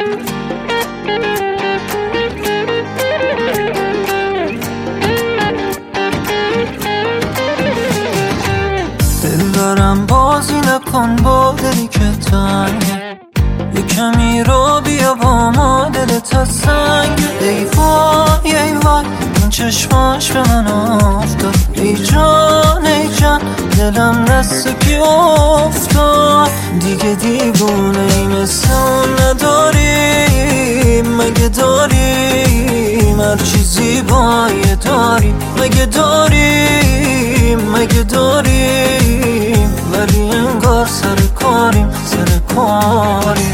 دل دارم بازی نکن با دلی که تنگه، یه کمی رو بیا با ما دلت از سنگ. ای وای ای وای این چشماش به من افتاد، ای جان ای جان دلم دست کی افتاد. دیگه دیوونه ای مثل اون نداریم، مگه داریم هر چیزی بایه داریم، مگه داریم مگه داریم، ولی انگار سر کاریم سر کاریم.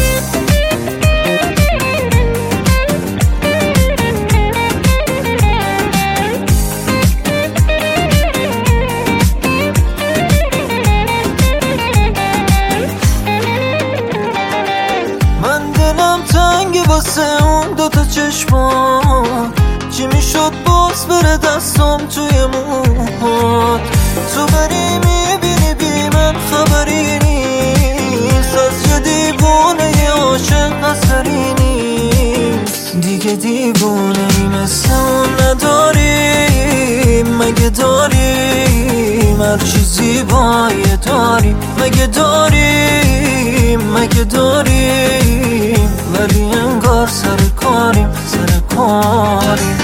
من دلم تنگه واسه اون دوتا چشمات، چی میشد باز بره دستم توی موهات. تو بری میبینی بی من خبری نیست، از یه دیوونه یه عاشق اثری نیست. دیگه دیوونه ای مثل اون نداریم، مگه داریم هر چیزی بایه داریم، مگه داریم مگه داریم، ولی انگار سر کاریم سر کاریم.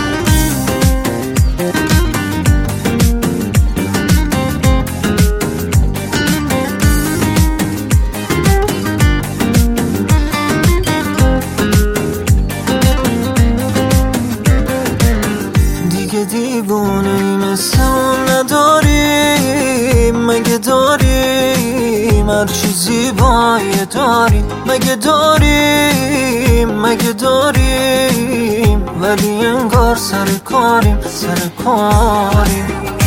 دیگه دیوونه ای مثل اون نداریم، مگه داریم هر چیزی بایه داریم، مگه داریم مگه داریم، ولی انگار سر کاریم سر کاریم.